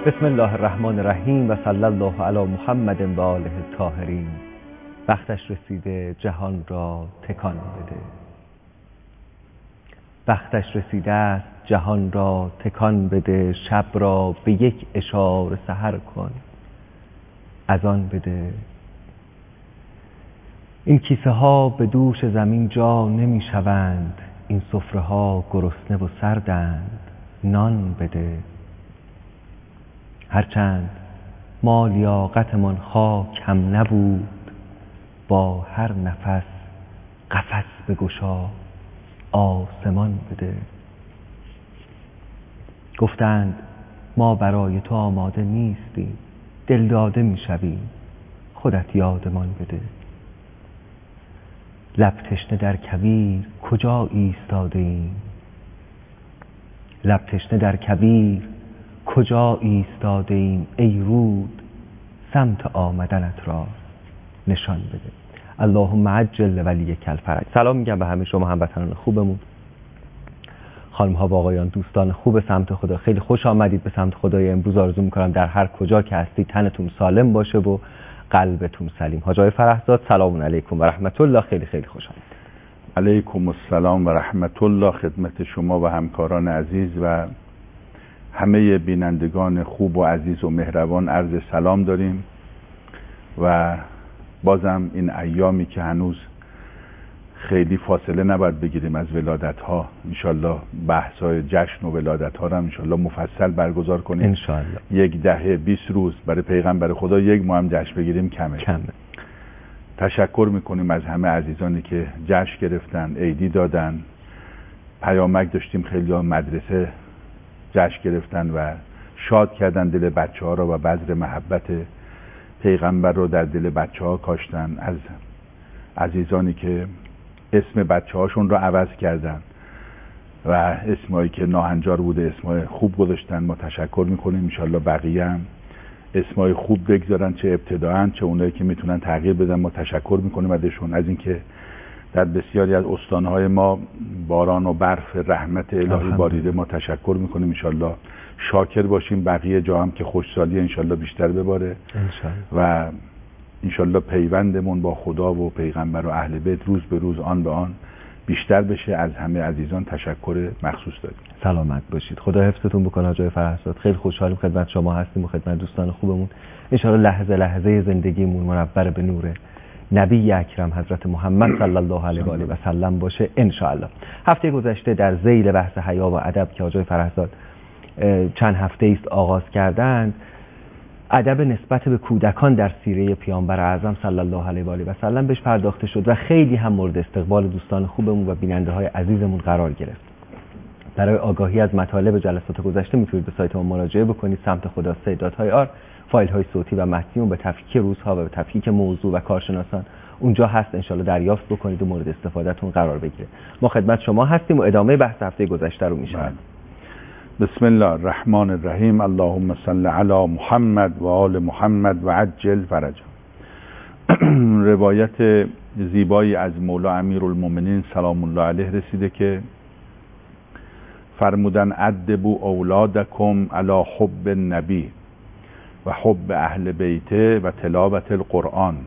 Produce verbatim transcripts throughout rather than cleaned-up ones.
بسم الله الرحمن الرحیم و صلی الله علی محمد و آله الطاهرین. وقتش رسیده جهان را تکان بده. وقتش رسیده است جهان را تکان بده. شب را به یک اشاره سحر کن، اذان بده. این کیسه ها به دوش زمین جا نمی شوند، این سفره ها گرسنه و سردند، نان بده. هرچند ما لیاقتمان خاک هم نبود، با هر نفس قفس بگشا آسمان بده. گفتند ما برای تو آماده نیستیم، دل داده می شویم، خودت یادمان بده. لب تشنه در کویر کجا ایستاده ایم، لب تشنه در کویر کجا ایستاده ایم، ای رود سمت آمدنت را نشان بده. اللهم عجل ولی کل فرج. سلام میگم به همه شما هموطنان خوبمون، خانم ها و آقایان، دوستان خوب سمت خدا. خیلی خوش آمدید به سمت خدای. امروز آرزو میکنم در هر کجا که هستید تنتون سالم باشه و قلبتون سلیم. حاج آقای فرحزاد سلام علیکم و رحمت الله. خیلی خیلی خوش آمدید. علیکم السلام و رحمت الله خدمت شما و همکاران عزیز و همه بینندگان خوب و عزیز و مهربان عرض سلام داریم. و بازم این ایامی که هنوز خیلی فاصله نباید بگیریم از ولادت ها، انشالله بحث های جشن و ولادت ها رو انشالله مفصل برگزار کنیم انشالله. یک دهه بیست روز برای پیغمبر خدا یک ماه هم جشن بگیریم کمه. کمه. تشکر میکنیم از همه عزیزانی که جشن گرفتن، عیدی دادن. پیامک داشتیم خیلی ها مدرسه جشن گرفتن و شاد کردن دل بچه ها را و بذر محبت پیغمبر رو در دل بچه ها کاشتن. از عزیزانی که اسم بچه هاشون رو عوض کردن و اسمایی که ناهنجار بوده اسمای خوب گذاشتن، ما تشکر میکنیم. انشالله بقیه هم اسمای خوب بگذارن، چه ابتداعاً چه اونایی که میتونن تغییر بدن. ما تشکر میکنیم ازشون، از اینکه در بسیاری از استانهای ما باران و برف رحمت الهی باریده. ما تشکر میکنیم، انشالله شاکر باشیم. بقیه جا هم که خوشسالی انشالله بیشتر بباره انشالله. و انشالله پیوندمون با خدا و پیغمبر و اهل بیت روز به روز آن به آن بیشتر بشه. از همه عزیزان تشکر مخصوص داریم. سلامت باشید، خدا حفظتون بکنه. حاج آقای فرحزاد خیلی خوشحالیم خدمت شما هستیم و خدمت دوستان خوبمون. انشالله لحظه لحظه زندگیمون منور به نور نبی اکرم حضرت محمد صلی الله علیه و آله و سلم باشه انشاءالله. هفته گذشته در ذیل بحث حیا و ادب که حاج آقای فرحزاد چند هفته است آغاز کردند، ادب نسبت به کودکان در سیره پیامبر اعظم صلی الله علیه و آله و سلم بهش پرداخته شد و خیلی هم مورد استقبال دوستان خوبمون و بیننده های عزیزمون قرار گرفت. برای آگاهی از مطالب جلسات گذشته میتونید به سایت ما مراجعه بکنید. سمت خدا سه دات های آر، فایل های صوتی و متنی به تفکیک روزها و به تفکیک موضوع و کارشناسان اونجا هست، انشالله دریافت بکنید و مورد استفادهتون قرار بگیره. ما خدمت شما هستیم و ادامه بحث هفته گذشته رو میشنویم. بسم الله الرحمن الرحیم. اللهم صل علی محمد و آل محمد و عجل فرجه. روایت زیبایی از مولا امیرالمومنین سلام الله علیه رسیده که فرمودن ادبوا اولادکم علی حب النبی و حب اهل بیته و تلاوت القرآن.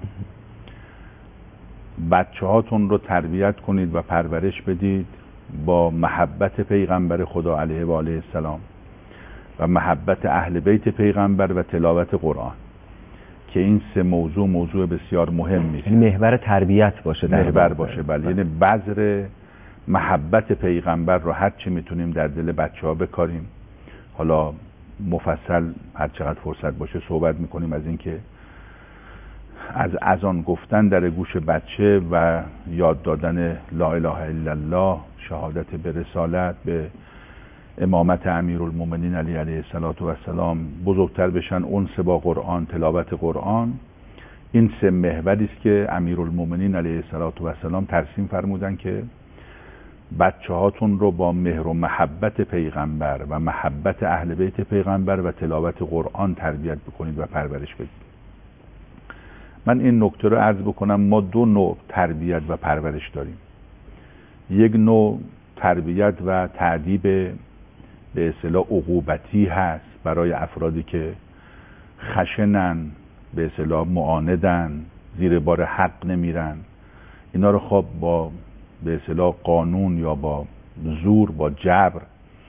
بچه هاتون رو تربیت کنید و پرورش بدید با محبت پیغمبر خدا علیه و آله السلام و محبت اهل بیت پیغمبر و تلاوت قرآن، که این سه موضوع موضوع بسیار مهمی است. یعنی محور تربیت باشه، محور باشه. بله، یعنی بذر محبت پیغمبر رو هر چی میتونیم در دل بچه ها بکاریم. حالا مفصل هر چقدر فرصت باشه صحبت میکنیم از اینکه از اذان گفتن در گوش بچه و یاد دادن لا اله الا الله، شهادت به رسالت، به امامت امیرالمومنین علی علیه السلام، بزرگتر بشن انس با قرآن، تلاوت قرآن. این سه محوری است که امیرالمومنین علیه السلام ترسیم فرمودن که بچه هاتون رو با مهر و محبت پیغمبر و محبت اهل بیت پیغمبر و تلاوت قرآن تربیت بکنید و پرورش بدید. من این نکته رو عرض بکنم، ما دو نوع تربیت و پرورش داریم. یک نوع تربیت و تعدیب به اصطلاح عقوبتی هست برای افرادی که خشنن، به اصطلاح معاندن، زیر بار حق نمیرن. اینا رو خب با به اصطلاح قانون یا با زور، با جبر،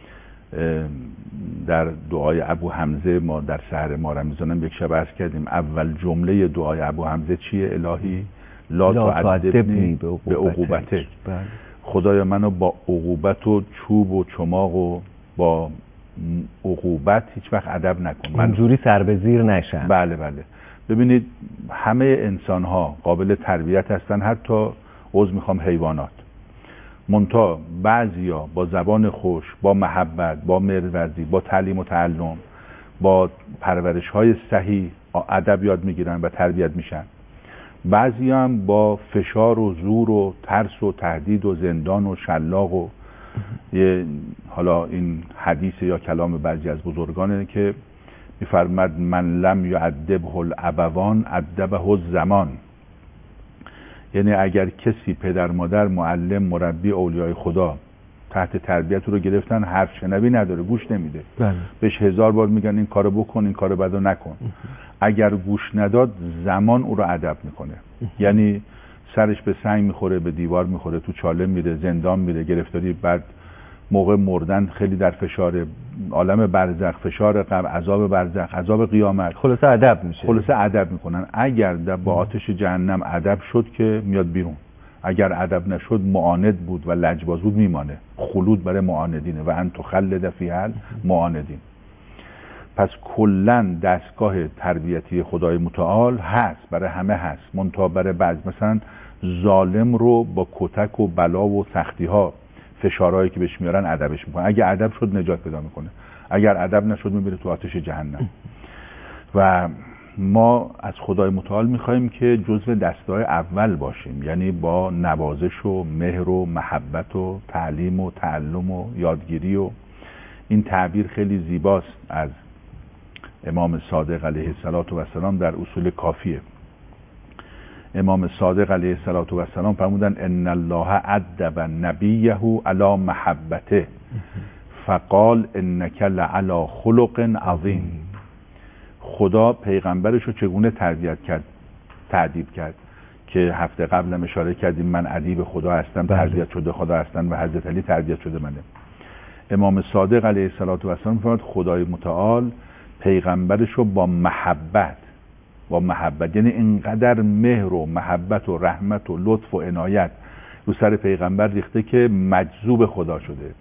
در دعای ابو حمزه ما در سحر ما رمضان یک شب عرض کردیم اول جمله دعای ابو حمزه چیه؟ الهی لا تعذبنی به عقوبتک. خدایا منو با عقوبت و چوب و چماق و با عقوبت هیچ وقت ادب نکن، من اونجوری سر به زیر نشم. بله بله. ببینید همه انسان ها قابل تربیت هستن، حتی عذر میخوام حیوانات. منتها بعضیا با زبان خوش، با محبت، با مهرورزی، با تعلیم و تعلم، با پرورش های صحیح ادب یاد میگیرن و تربیت میشن. بعضی هم با فشار و زور و ترس و تهدید و زندان و شلاق و یه حالا این حدیث یا کلام بعضی از بزرگانه که میفرماد من لم یعذبه الابوان عذبه الزمان. یعنی اگر کسی پدر مادر معلم مربی اولیای خدا تحت تربیت رو گرفتن، حرف شنوی نداره، گوش نمیده. بله. بهش هزار بار میگن این کارو بکن، این کارو بدو نکن. اگر گوش نداد زمان او رو ادب میکنه. یعنی سرش به سنگ میخوره، به دیوار میخوره، تو چاله میره، زندان میره، گرفتاری، بعد موقع مردن خیلی در فشار عالم برزخ، فشار قبر، عذاب برزخ، عذاب قیامت. خلاصه ادب میشه. خلاصه ادب میکنن. اگر در با آتش جهنم ادب شد که میاد بیرون، اگر ادب نشد معاند بود و لجباز بود میمانه. خلود برای معاندینه و ان تخلد فیها معاندین. پس کلا دستگاه تربیتی خدای متعال هست، برای همه هست، منتها برای بعض مثلا ظالم رو با کتک و بلا و سختی ها، فشارهایی که بهش میارن ادبش میکنه. اگه ادب شد نجات پیدا میکنه، اگر ادب نشد میبره تو آتش جهنم. و ما از خدای متعال میخوایم که جزو دسته‌های اول باشیم، یعنی با نوازش و مهر و محبت و تعلیم و تعلم و یادگیری. و این تعبیر خیلی زیباست از امام صادق علیه السلام در اصول کافیه. امام صادق علیه السلام فرمودن ان الله ادب نبیه علی محبته فقال انک لعلی خلق عظیم. خدا پیغمبرش رو چگونه تربیت کرد، تعدیب کرد که هفته قبلم اشاره کردیم من ادیب خدا هستم، تربیت شده خدا هستم و حضرت علی تربیت شده منه. امام صادق علیه السلام فرمود خدای متعال پیغمبرش رو با محبت، با محبت یعنی اینقدر مهر و محبت و رحمت و لطف و عنایت رو سر پیغمبر ریخته که مجذوب خدا شده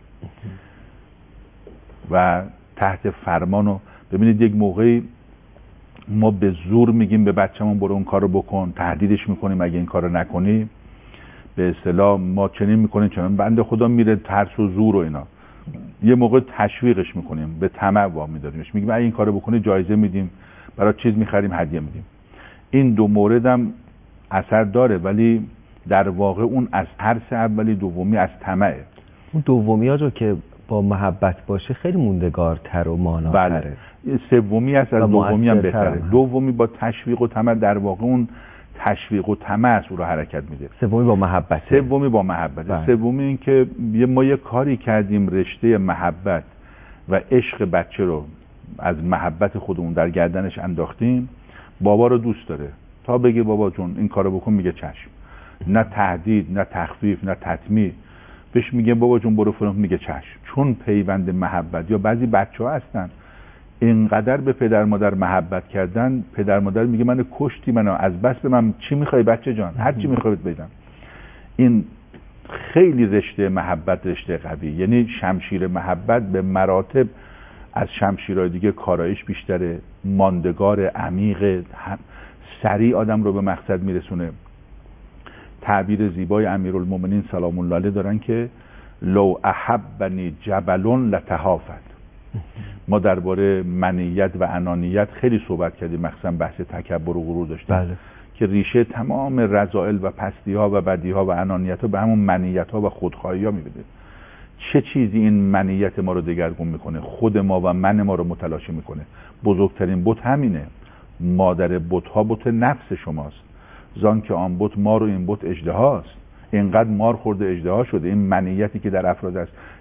و تحت فرمان. و ببینید یک موقعی ما به زور میگیم به بچه‌مون برو اون کارو بکن، تهدیدش میکنیم اگه این کارو نکنی، به اصطلاح ما چنین میکنیم چنین، بنده خدا میره ترس و زور و اینا. یه موقع تشویقش میکنیم، به طمع وامی داریمش، میگیم اگه این کارو بکنی جایزه میدیم، برای چیز میخریم، هدیه میدیم. این دو مورد هم اثر داره، ولی در واقع اون از ترس اولی، دومی از طمعه. اون دومی ها جو که با محبت باشه خیلی موندگارتر و ماناتره. بله. سومی است از دومی هم بهتره. دومی با تشویق و طمع، در واقع اون تشویق و طمع است او رو حرکت میده. سومی با محبت. سومی با محبت. سومی این که ما یه کاری کردیم رشته محبت و عشق بچه رو از محبت خودمون در گردنش انداختیم. بابا رو دوست داره، تا بگه بابا جون این کارو بکن میگه چشم. نه تهدید، نه تخفیف، نه تطمیع. بهش میگه بابا جون برو فلان، میگه چشم. چون پیوند محبت. یا بعضی بچه‌ها هستن اینقدر به پدر مادر محبت کردن، پدر مادر میگه منو کشتی، منو از بس به من چی میخوای بچه جان، هر چی میخوای بدم. این خیلی رشته محبت رشته قوی، یعنی شمشیر محبت به مراتب از شمشیرهای دیگه کارایش بیشتره، ماندگار، عمیق، سریع آدم رو به مقصد میرسونه. تعبیر زیبای امیرالمومنین سلام الله علیه دارن که لو احبنی جبل لتهافت. ما درباره منیت و انانیت خیلی صحبت کردیم، مخصوصا بحث تکبر و غرور داشتیم. بله. که ریشه تمام رذائل و پستی ها و بدی ها و انانیت ها به همون منیت ها و خودخواهی ها میبده. چه چیزی این منیت ما رو دگرگون میکنه؟ خود ما و من ما رو متلاشی میکنه. بزرگترین بت همینه. مادر بت ها بت نفس شماست. زان که آن بت مار و این بت اژدهاست. اینقدر مار خورده اژدها شده. این منیتی که در افراد است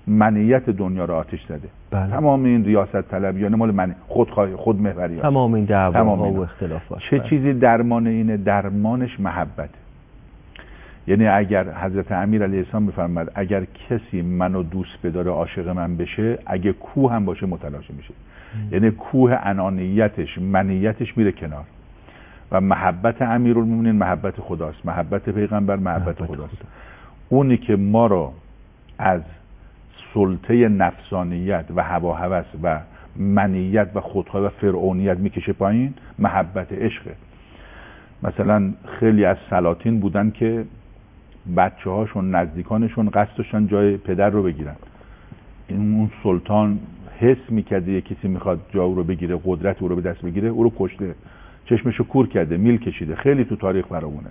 منیت دنیا رو آتش زده. بله. تمام این ریاست طلبیان مال من خودخواهی خود محوریت، تمام این دعواها و اختلافات. چه بله. چیزی درمان اینه؟ درمانش محبت. یعنی اگر حضرت امیر علیه السلام میفرماد اگر کسی منو دوست بداره عاشق من بشه، اگه کوه هم باشه متلاشی میشه. ام. یعنی کوه انانیتش منیتش میره کنار و محبت امیرالمومنین محبت خداست، محبت پیغمبر محبت, محبت خداست. خدا. اونی که ما رو از سلطه نفسانیت و هوا هوس و منیت و خودخواهی و فرعونیت میکشه پایین، محبت عشقه. مثلا خیلی از سلاطین بودن که بچه هاشون نزدیکانشون قصد داشتن جای پدر رو بگیرن. این اون سلطان حس میکرده یه کسی میخواد جا او رو بگیره، قدرت او رو به دست بگیره، او رو کشته، چشمشو کور کرده، میل کشیده. خیلی تو تاریخ برامونه.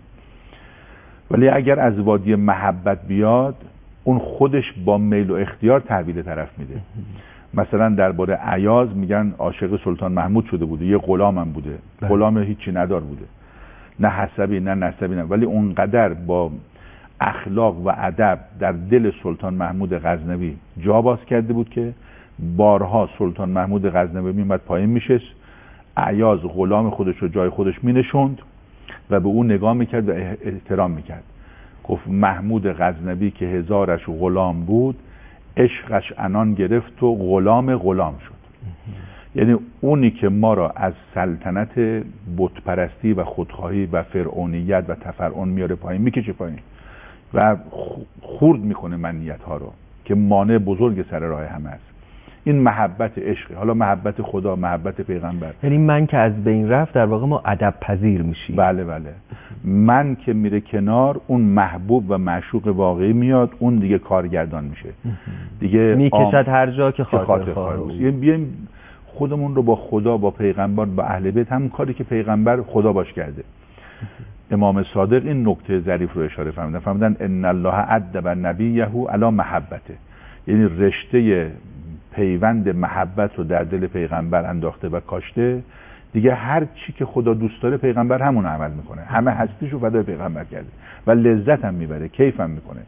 ولی اگر از وادی محبت بیاد، اون خودش با میل و اختیار تحویل طرف میده. مثلا درباره ایاز میگن عاشق سلطان محمود شده بوده، یه غلام هم بوده، غلام هیچی ندار بوده، نه حسبی نه نسبی نه، ولی اونقدر با اخلاق و ادب در دل سلطان محمود غزنوی جا باز کرده بود که بارها سلطان محمود غزنوی میومد پایین میشست، ایاز غلام خودش رو جای خودش مینشوند و به اون نگاه میکرد و احترام میکرد. گفت محمود غزنوی که هزارش غلام بود، عشقش عنان گرفت و غلام غلام شد. یعنی اونی که ما را از سلطنت بتپرستی و خودخواهی و فرعونیت و تفرعن میاره پایین، میکشه پایین و خورد میکنه منیت ها رو که مانع بزرگ سر راه همه است. این محبت عشقه. حالا محبت خدا، محبت پیغمبر. یعنی من که از بین رفت در واقع ما ادب پذیر میشیم. بله بله. من که میره کنار، اون محبوب و معشوق واقعی میاد، اون دیگه کارگردان میشه. دیگه میکشد هر جا که خاطر خواهد. بیایم خودمون رو با خدا، با پیغمبر، با اهل بیت، همون کاری که پیغمبر خدا باش کرده. امام صادق این نکته ظریف رو اشاره فرمودن، فرمودن ان الله ادب نبیه علی محبته. یعنی رشته پیوند محبت رو در دل پیغمبر انداخته و کاشته. دیگه هر چی که خدا دوست داره پیغمبر همون عمل میکنه، همه هستیشو فدای پیغمبر کرده و لذت هم میبره، کیف هم میکنه.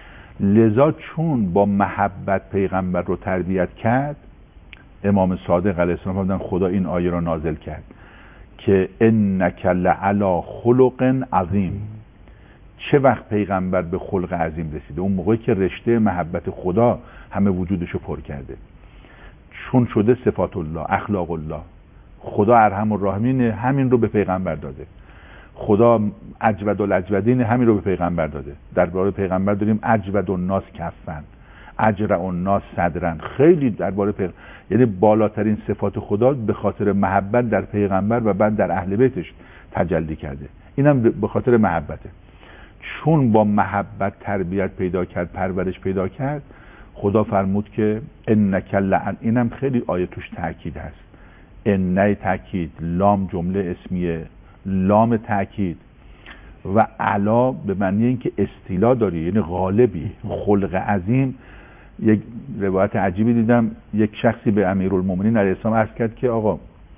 لذا چون با محبت پیغمبر رو تربیت کرد، امام صادق علیه السلام فرمودن خدا این آیه رو نازل کرد که انک لعلی خلق عظیم. چه وقت پیغمبر به خلق عظیم رسیده؟ اون موقعی که رشته محبت خدا همه وجودشو پر کرده، چون شده صفات الله، اخلاق الله. خدا ارحم الراحمین همین رو به پیغمبر داده، خدا اجود الاجودین همین رو به پیغمبر داده. درباره پیغمبر داریم اجود الناس کفن، اجرع الناس صدرن. خیلی درباره پیغمبر، یعنی بالاترین صفات خدا به خاطر محبت در پیغمبر و بعد در اهل بیتش تجلی کرده. اینم به خاطر محبته. چون با محبت تربیت پیدا کرد، پرورش پیدا کرد، خدا فرمود که انک لعن. اینم خیلی آیه توش تاکید هست. ان تاکید، لام جمله اسمیه، لام تاکید و علا به معنی اینکه استیلا داری، یعنی غالبی، خلق عظیم. یک روایت عجیبی دیدم، یک شخصی به امیرالمومنین علیه السلام عرض کرد که آقا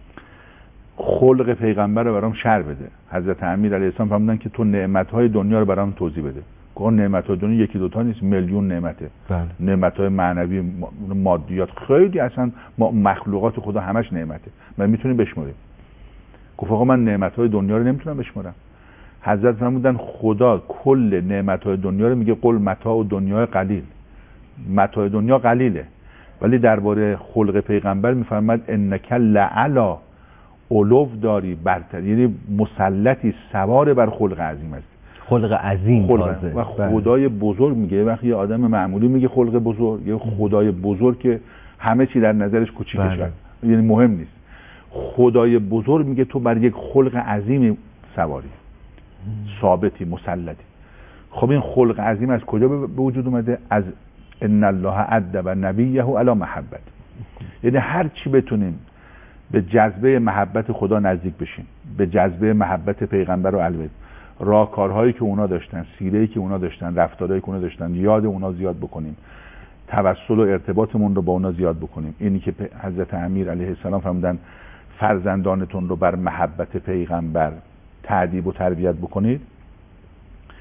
خلق پیغمبر رو برام شرح بده. حضرت امیر علیه السلام فرمودن که تو نعمت‌های دنیا رو برام توضیح بده. که نعمت‌های دنیا یکی دوتا نیست، میلیون نعمته. بله. نعمت‌های معنوی، مادیات، خیلی اصلا مخلوقات خدا همش نعمته. من میتونیم بشماریم. گفت آقا من نعمت‌های دنیا رو نمیتونم بشمارم. حضرت فرمودن خدا کل نعمت‌های دنیا رو میگه قل متاع دنیا قلیل. متاع دنیا قلیله، ولی درباره خلق پیغمبر میفرماد انک لعلی علو داری برتر، یعنی مسلطی سوار بر خلق عظیم است. خلق عظیم خلق و خدای بزرگ میگه. وقتی یه آدم معمولی میگه خلق بزرگ، یه خدای بزرگ که همه چی در نظرش کوچیکه شد، یعنی مهم نیست. خدای بزرگ میگه تو بر یک خلق عظیم سواری، ثابتی، مسلطی. خب این خلق عظیم از کجا به وجود اومده؟ از ان الله ادب نبیه علی محبت. یعنی هر چی بتونیم به جذبه محبت خدا نزدیک بشیم، به جذبه محبت پیغمبر و البته راهکارهایی که اونا داشتن، سیره‌ای که اونا داشتن، رفتارهایی که اونا داشتن، یاد اونا زیاد بکنیم، توسل و ارتباطمون رو با اونا زیاد بکنیم. اینی که حضرت امیر علیه السلام فرمودن فرزندانتون رو بر محبت پیغمبر تأدیب و تربیت بکنید.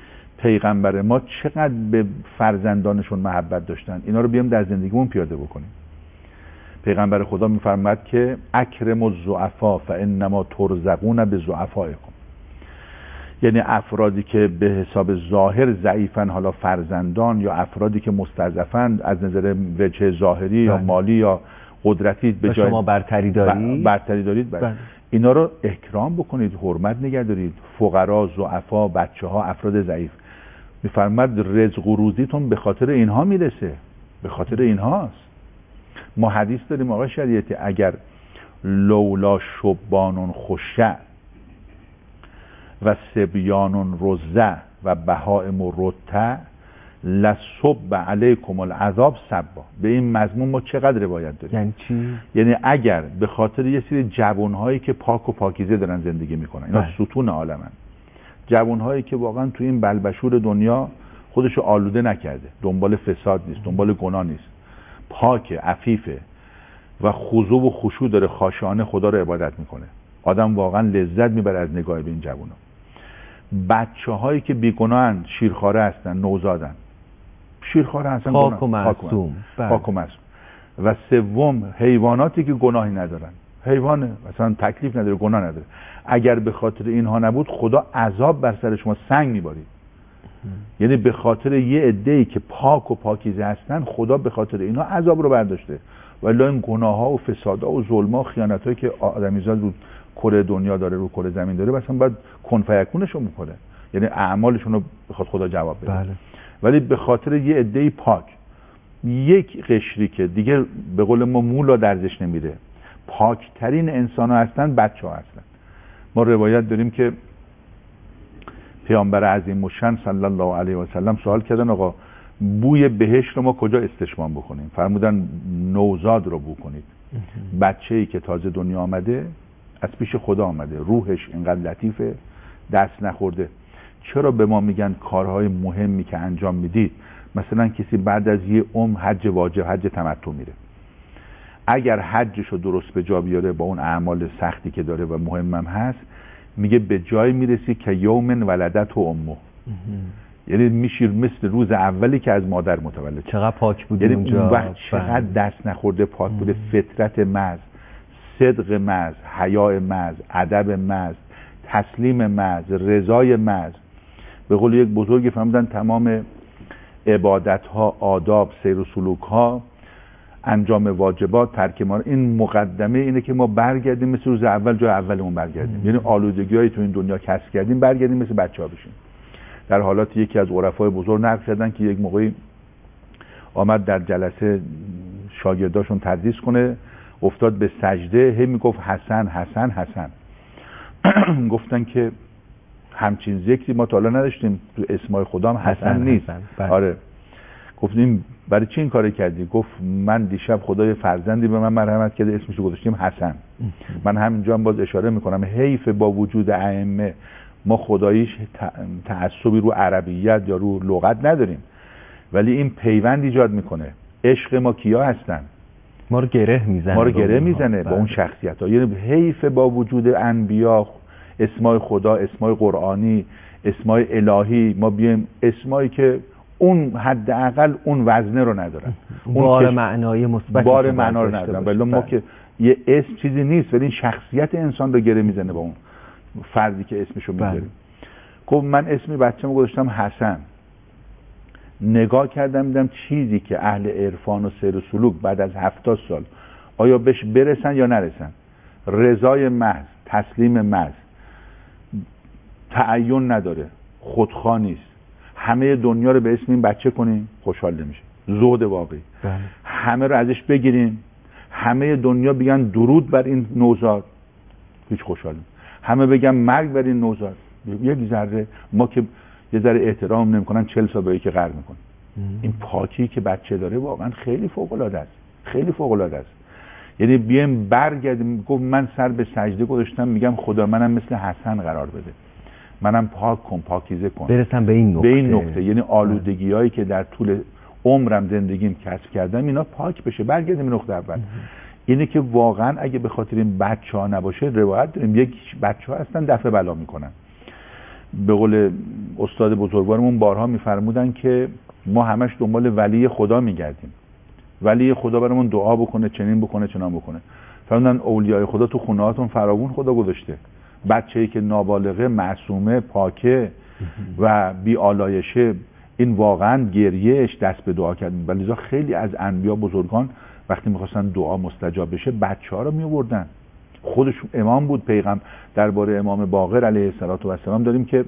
پیغمبر ما چقدر به فرزندانشون محبت داشتن، اینا رو بیام در زندگیمون پیاده بکنیم. پیغمبر خدا میفرماد که اکرم الضعفا فانما ترزقون بضعفائکم، یعنی افرادی که به حساب ظاهر ضعیفن، حالا فرزندان یا افرادی که مستضعفن از نظر وجه ظاهری یا مالی یا قدرتی، به جای شما برتری دارید برتری دارید بله. اینا رو اکرام بکنید، حرمت نگه دارید. فقرا، ضعفا، بچه ها، افراد ضعیف، میفرماد رزق و روزیتون به خاطر اینها میرسه، به خاطر اینهاست. ما حدیث داریم آقای شریعتی، اگر لولا شبانون خشع و سبیانون رزع و بهائم رتع لصب علیکم العذاب صبا. به این مضمون ما چقدر روایت داریم؟ یعنی چی؟ یعنی اگر به خاطر یه سری جوانهایی که پاک و پاکیزه دارن زندگی میکنن، اینا ستون عالمن، جوانهایی که واقعا تو این بلبشور دنیا خودشو آلوده نکرده، دنبال فساد نیست، دنبال گناه نیست، پاک، عفیفه و خضوع و خشوع داره، خاشعانه خدا رو عبادت میکنه، آدم واقعا لذت میبره از نگاه به این جوونا. بچه هایی که بیگناهن، شیرخواره هستن، نوزادن، شیرخواره هستن، پاک و معصوم، پاک و معصوم. و سوم حیواناتی که گناهی ندارن، حیوانه مثلا تکلیف نداره، گناه نداره، اگر به خاطر اینها نبود خدا عذاب بر سر شما سنگ میبارید. یعنی به خاطر یه عده‌ای که پاک و پاکیزه هستن خدا به خاطر اینها عذاب رو برداشته. ولی این گناه ها و فساد ها و ظلم ها و خیانت هایی که آدمیزاد رو کره دنیا داره، رو کره زمین داره، مثلا باید کن فیکونشون میکنه، یعنی اعمالشون رو بخواد خدا جواب بده. بله. ولی به خاطر یه عده‌ای پاک، یک قشری که دیگه به قول ما مولا درزش نمیره، پاکترین انسان ها هستن، بچه ها هستن. ما روایت داریم که پیامبر عظیم الشأن صلی الله علیه و سلم سوال کردن آقا بوی بهشت رو ما کجا استشمام بکنیم؟ فرمودن نوزاد رو بو کنید. بچه‌ای که تازه دنیا آمده، از پیش خدا آمده، روحش اینقدر لطیفه، دست نخورده. چرا به ما میگن کارهای مهمی که انجام میدید، مثلا کسی بعد از یه عمر حج واجب، حج تمتع میره، اگر حجش رو درست به جا بیاره با اون اعمال سختی که داره و مهمم هست، میگه به جای میرسی که یومن ولدت و امه، یعنی میشیر مثل روز اولی که از مادر متولد. چقدر پاک بوده یعنی اونجا، اون وقت چقدر دست نخورده پاک بوده، فطرت محض، صدق محض، حیا محض، ادب محض، تسلیم محض، رضای محض. به قول یک بزرگی فرمودن تمام عبادت ها، آداب، سیر و سلوک ها، انجام واجبات، ترک ما، این مقدمه اینه که ما برگردیم مثل روز اول جای اولمون برگردیم. یعنی آلودگی‌های تو این دنیا کسب کردیم، برگردیم مثل بچه‌ها بشیم. در حالات یکی از عرفای بزرگ نقل کردن که یک موقعی آمد در جلسه شاگرداشون تدریس کنه، افتاد به سجده، هی میگفت حسن حسن حسن. گفتن که همچین ذکری ما تا حالا نداشتیم، تو اسمای خدا هم حسن, حسن نیست. حسن. آره. گفتیم برای چی این کارو کردی؟ گفت من دیشب خدای فرزندی به من مرحمت کرده، اسمشو گذاشتیم حسن. من همینجا هم باز اشاره میکنم، حیف با وجود ائمه ما خداییش تعصبی رو عربیت یا رو لغت نداریم، ولی این پیوند ایجاد میکنه. عشق ما کیا هستن؟ ما رو گره میزنه، ما رو گره میزنه با اون شخصیت ها. یعنی حیف با وجود انبیا، اسمای خدا، اسمای قرآنی، اسمای الهی، ما بیایم اسمایی که اون حداقل اون وزنه رو ندارن، اون بار معنایی مثبت، بار معنا رو ندارن. ولی ما که یه اسم چیزی نیست، ولی این شخصیت انسان رو گره میزنه با اون فردی که اسمشو میذاریم. گفت من اسمی بچه‌مو گذاشتم حسن. نگاه کردم دیدم چیزی که اهل عرفان و سیر و سلوک بعد از هفتاد سال آیا بهش برسن یا نرسن، رضای محض، تسلیم محض، تعین نداره، خودخواه نیست، همه دنیا رو به اسم این بچه کنیم خوشحال نمیشه، زهد واقعی. بله. همه رو ازش بگیریم، همه دنیا بگن درود بر این نوزاد، هیچ خوشحال نمیشه. همه بگن مرگ بر این نوزاد، یک ذره ما که یه ذره احترام نمیکنن چهل سال به که غر میکنن. این پاکی که بچه داره واقعا خیلی فوق العاده است، خیلی فوق العاده است. یعنی بیایم برگردیم. گفت من سر به سجده گذاشتم میگم خدا منم مثل حسن قرار بده، منم پاک کن، پاکیزه کن، برسم به این نقطه. به این نقطه یعنی آلودگی‌هایی که در طول عمرم زندگیم کسب کردم اینا پاک بشه، برگردیم به نقطه اول. اینه که واقعا اگه به خاطر این بچه‌ها نباشه، روایت داریم یک بچه‌ها هستن دفع بلا میکنن. به قول استاد بزرگوارمون بارها میفرمودن که ما همش دنبال ولی خدا میگردیم، ولی خدا برامون دعا بکنه، چنین بکنه، چنان بکنه. فرمودن اولیای خدا تو خونه‌هاتون فراوون خدا گذاشته. بچه‌ای که نابالغه، معصومه، پاکه و بی آلایشه، این واقعا گریهش دست به دعا کرد. ولی خیلی از انبیا بزرگان وقتی میخواستن دعا مستجاب بشه بچه‌ها رو میآوردن. خودش امام بود. پیغمبر درباره امام باقر علیه السلام داریم که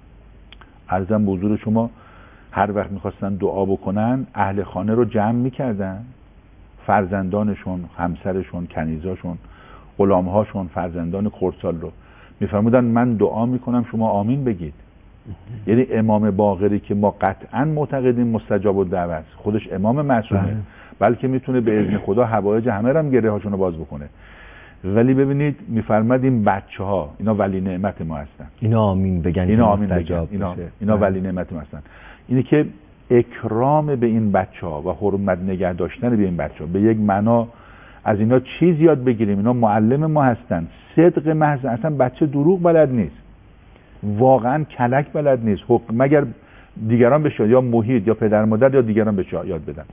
عرضم به حضور شما هر وقت میخواستن دعا بکنن اهل خانه رو جمع میکردن، فرزندانشون، همسرشون، کنیزاشون، غلامهاشون، فرزندان خردسال رو میفرمودن من دعا میکنم شما آمین بگید. یعنی امام باقری که ما قطعا معتقدیم مستجاب الدعوه است، خودش امام معصومه، بلکه میتونه به اذن خدا حوایج همه رو هم گره هاشون رو باز بکنه. ولی ببینید میفرماد این بچه ها اینا ولی نعمت ما هستن، اینا آمین بگن، اینا آمین بگن، اینا, اینا ولی نعمت ما هستن. اینه که اکرام به این بچه ها و حرمت نگه داشتن به این بچه ها، به یک معنا از اینا چیز یاد بگیریم. اینا معلم ما هستن. صدق محض، اصلا بچه دروغ بلد نیست، واقعا کلک بلد نیست، مگر دیگران بشه یا محیط یا پدر مادر یا دیگران بشه یاد بدن.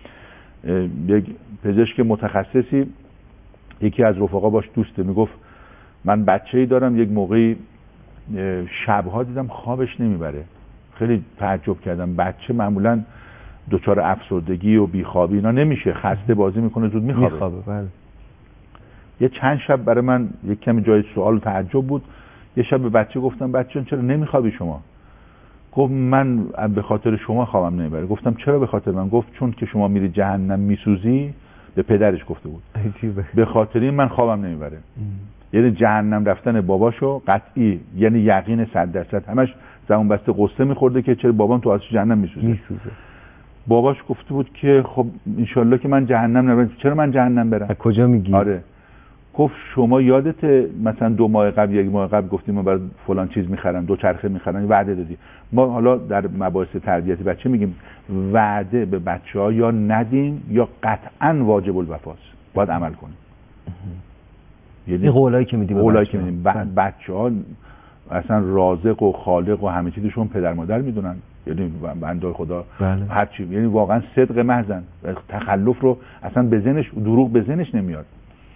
یک پزشک متخصصی یکی از رفقا باش دوسته، میگفت من بچه‌ای دارم، یک موقعی شبها دیدم خوابش نمیبره. خیلی تعجب کردم. بچه معمولا دچار افسردگی و بیخوابی اینا نمیشه، خسته بازی میکنه زود میخوابه. میخوابه بله. یه چند شب برای من یک کمی جای سوال و تعجب بود. یه شب به بچه گفتم بچه چرا نمیخوابی شما؟ گفت من به خاطر شما خوابم نمیبره. گفتم چرا به خاطر من؟ گفت چون که شما میری جهنم میسوزی. به پدرش گفته بود. به خاطر این من خوابم نمیبره. یعنی جهنم رفتن باباشو قطعی، یعنی یقین صد درصد. همش زبون بسته قصه میخورده که چرا بابام تو آتش جهنم میسوزه. میسوزه. باباش گفته بود که خب انشالله که من جهنم نرم. چرا من جهنم برم؟ از کجا میگی؟ آره. گفت شما یادت مثلا دو ماه قبل یک ماه قبل گفتیم ما برای فلان چیز میخرن، دو چرخه میخرن، وعده دادی. ما حالا در مباحث تربیتی بچه میگیم وعده به بچه‌ها یا ندیم یا قطعاً واجب الوفاست، باید عمل کنیم. یعنی قولایی که میدیم قولایی که میدیم بچه‌ها اصلا رازق و خالق و همه چیزشون پدر مادر میدونن. یعنی بنده خدا بله. هر چی، یعنی واقعا صدق محضن، تخلف رو اصلا به ذهنش، دروغ به ذهنش نمیاد.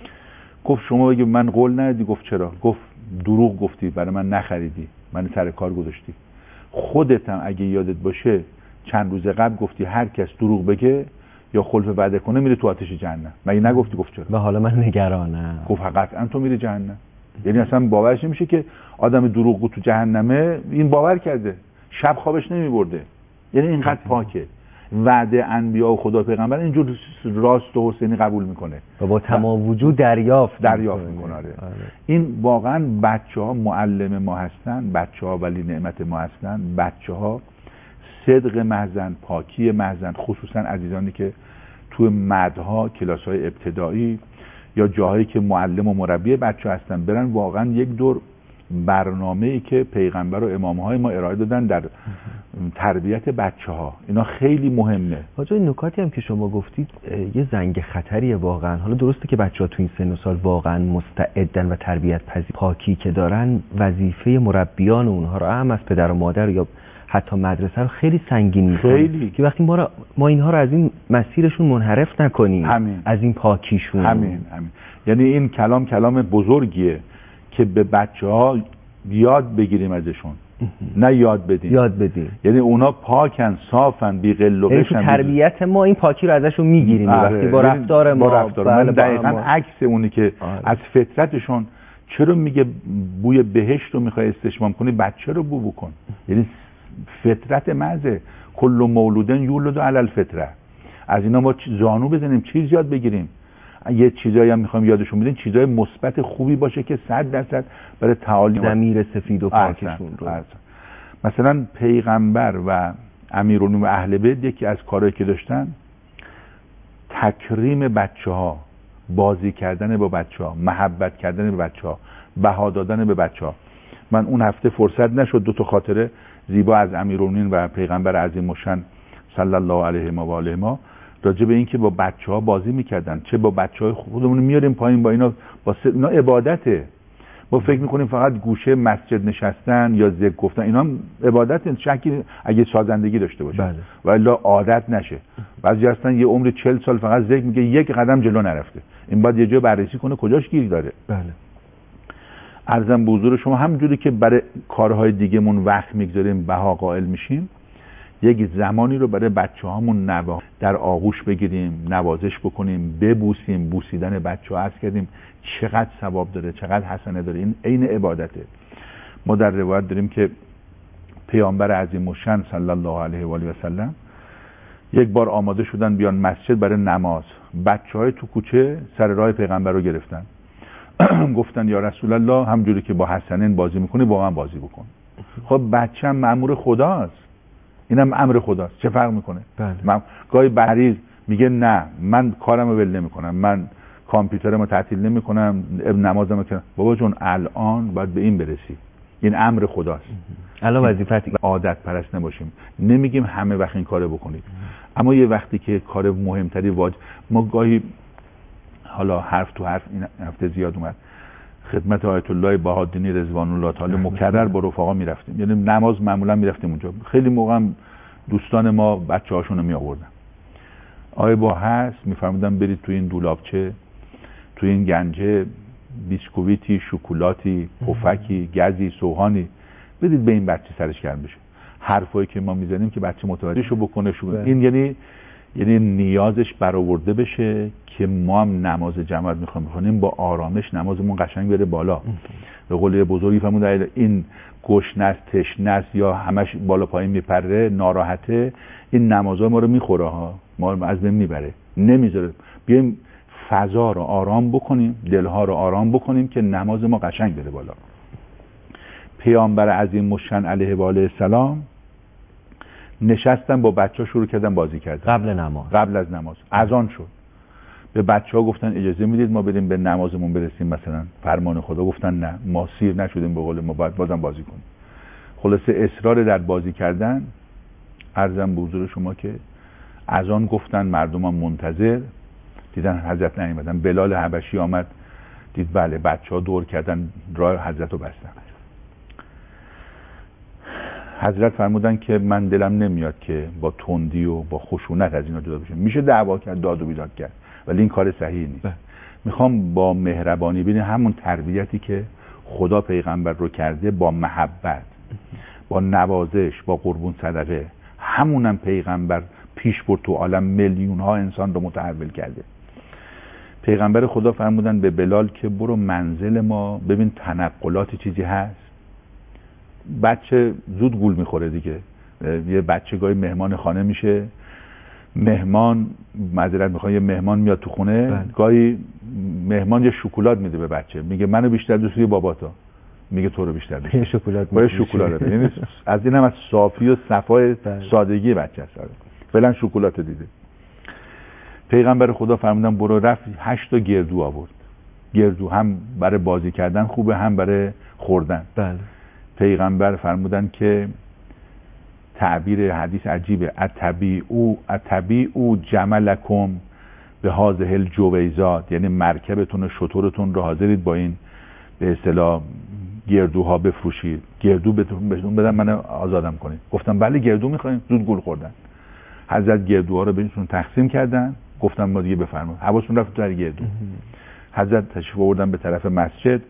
گفت شما بگی من قول ندادی. گفت چرا؟ گفت دروغ گفتی، برای من نخریدی، من سر کار گذاشتی. خودت هم اگه یادت باشه چند روز قبل گفتی هر کس دروغ بگه یا خلف وعده کنه میره تو آتش جهنم. مگه نگفتی؟ گفت چرا؟ و حالا من نگرانم. گفت قطعا تو میری جهنم. یعنی اصلا باورش نمیشه که آدم دروغگو تو جهنمه. این باور کرده، شب خوابش نمیبرده. یعنی اینقدر پاکه. وعده انبیا و خدا پیغمبر اینجور راست و حسینی قبول میکنه و با تمام وجود دریافت دریافت میکنه. آره. آره. این واقعا بچه‌ها معلم ما هستن، بچه‌ها ولی نعمت ما هستن، بچه‌ها صدق محضن، پاکی محضن. خصوصا عزیزانی که توی مدها، کلاس‌های ابتدایی یا جاهایی که معلم و مربی بچه هستن برن واقعا یک دور برنامه‌ای که پیغمبر و امام‌های ما ارائه دادن در تربیت بچه‌ها، اینا خیلی مهمه. حاجی این نکاتی هم که شما گفتید یه زنگ خطریه واقعا. حالا درسته که بچه‌ها تو این سن و سال واقعا مستعدن و تربیت پذیر، پاکی که دارن، وظیفه مربیان اونها رو هم از پدر و مادر یا حتی مدرسه رو خیلی سنگین می‌کنه. خیلی. که وقتی ما را ما اینها رو از این مسیرشون منحرف نکنیم، همین. از این پاکیشون. همین همین. یعنی این کلام کلام بزرگیه که به بچه‌ها یاد بگیریم ازشون، نه یاد بدیم. یاد بدیم. یعنی اونا پاکن، صافن، بی غل و غشن. یعنی تو تربیت ما این پاکی رو ازشون میگیریم وقتی با رفتار ما. با رفتار من دقیقاً عکس اونی که آره. از فطرتشون. چرا میگه بوی بهشت رو میخوای استشمام کنی؟ بچه رو بو بکن. یعنی فطرت مزه. کل مولودن یولد علی الفطره. از اینا ما زانو بزنیم، چیز یاد بگیریم. یه چیزایی هم میخوام یادشون بدیم، چیزای مثبت خوبی باشه که صد درصد برای تعالی ضمیر سفید و پاکشون رو. مثلا پیغمبر و امیرالمومنین و اهل بیت یکی از کارهایی که داشتن تکریم بچه‌ها، بازی کردن با بچه‌ها، محبت کردن به بچه‌ها، بها دادن به بچه‌ها. من اون هفته فرصت نشد دو تا خاطره زیبا از امیرالمومنین و پیغمبر عظیم الشأن صلی الله علیه و آله ما راجع به این که با بچه‌ها بازی میکردن. چه با بچه‌های خودمون میاریم پایین، با اینا با اینا عبادته. ما فکر میکنیم فقط گوشه مسجد نشستن یا ذکر گفتن اینا هم عبادت، شکی اگه سازندگی داشته باشه بله. و الا عادت نشه. بعضی هستن یه عمر چهل سال فقط ذکر میگه، یک قدم جلو نرفته. این باید یه جا بررسی کنه کجاش گیر داره. بله. عرضم به حضور شما همونجوری که برای کارهای دیگه‌مون وقت میگذاریم بها قائل میشیم، یک زمانی رو برای بچه‌هامون نوا در آغوش بگیریم، نوازش بکنیم، ببوسیم. بوسیدن بچه‌ها عرض کردیم چقدر ثواب داره، چقدر حسنه داره. این عین عبادته. ما در روایت داریم که پیامبر عظیم الشأن صلی الله علیه و آله و سلم یک بار آماده شدن بیان مسجد برای نماز. بچه‌های تو کوچه سر راه پیغمبر رو گرفتن. گفتن یا رسول الله همونجوری که با حسنین بازی میکنی با من بازی بکن. خب بچه‌م مأمور خداست، اینم امر خداست، چه فرق میکنه؟ بله. من گاهی بریز میگه نه من کارمو ول نمیکنم، من کامپیوترمو تعطیل نمیکنم، نمازمو کنم. بابا جون الان باید به این برسی، این امر خداست. الان وظیفتی عادت پرست نباشیم. نمیگیم همه وقت این کارو بکنید، اما یه وقتی که کار مهمتری واجب. ما گاهی حالا حرف تو حرف این هفته زیاد اومد، خدمت آیت الله بهادینی رضوان الله تعالی مکرر با رفقا میرفتیم، یعنی نماز معمولا میرفتیم اونجا. خیلی موقع هم دوستان ما بچه‌هاشون رو می آوردن. آیه با هست میفرمودن برید تو این دولابچه، تو این گنجه بیسکویتی، شکلاتی، پفکی، گزی، سوهانی بدید به این بچه سرش گرم بشه. حرفایی که ما میزنیم که بچه متوجهشو بکنه شو. این یعنی یعنی نیازش برآورده بشه که ما هم نماز جماعت میخوایم بخونیم با آرامش نمازمون قشنگ بره بالا. به قول بزرگی فرمودن این گشنه است، تشنه است یا همش بالا پایین میپره، ناراحته، این نمازها ما رو میخوره ها، ما رو از بین میبره، نمیذاره. بیایم فضا رو آرام بکنیم، دلها رو آرام بکنیم که نماز ما قشنگ بره بالا. پیامبر عظیم الشأن علیه و آله السلام نشستن با بچه ها شروع کردن بازی کردن قبل نماز، قبل از نماز اذان شد. به بچه ها گفتن اجازه میدید ما بریم به نمازمون برسیم مثلا، فرمان خدا. گفتن نه ما سیر نشدیم، به قول ما باید بازم بازی کنیم. خلاصه اصرار در بازی کردن. عرضم به حضور شما که اذان گفتن، مردم هم منتظر دیدن حضرت نیومدن. بلال حبشی آمد دید بله بچه ها دور کردن راه حضرت رو بستن. حضرت فرمودن که من دلم نمیاد که با تندی و با خشونت از اینا جدا بشم. میشه دعوا کرد، داد و بیداد کرد، ولی این کار صحیحی نیست. ده. میخوام با مهربانی ببینید همون تربیتی که خدا پیغمبر رو کرده، با محبت، با نوازش، با قربون صدقه، همونم پیغمبر پیش برد تو عالم، میلیون ها انسان رو متحول کرده. پیغمبر خدا فرمودن به بلال که برو منزل ما ببین تنقلات چیزی هست. بچه زود گول میخوره دیگه. یه بچه گاهی مهمان خانه میشه، مهمان معذرت میخوام یه مهمان میاد تو خونه، بله. گاهی مهمان یه شکلات میده به بچه، میگه منو بیشتر دوست داری باباتا، میگه تو رو بیشتر دوست دارم. شکلات با شکلات بده. یعنی از اینم از صافی و صفای سادگی بچه است. فعلا شکلات دیده. پیغمبر خدا فرمودن برو، رفت هشت تا گردو آورد. گردو هم برای بازی کردن خوبه، هم برای خوردن. بله. پیغمبر فرمودن که تعبیر حدیث عجیبه، اتبیعو اتبیعو جملکم به هذه الجویزات، یعنی مرکبتون و شترتون رو حاضرید با این به اصطلاح گردوها بفروشید، گردو بهتون بدن من آزادم کنید. گفتم بله گردو میخوایم. زود گول خوردن. حضرت گردوها رو بهشون تقسیم کردن، گفتم ما دیگه بفرمایید حواستون رفت تو گردو. حضرت تشریف آوردن به طرف مسجد.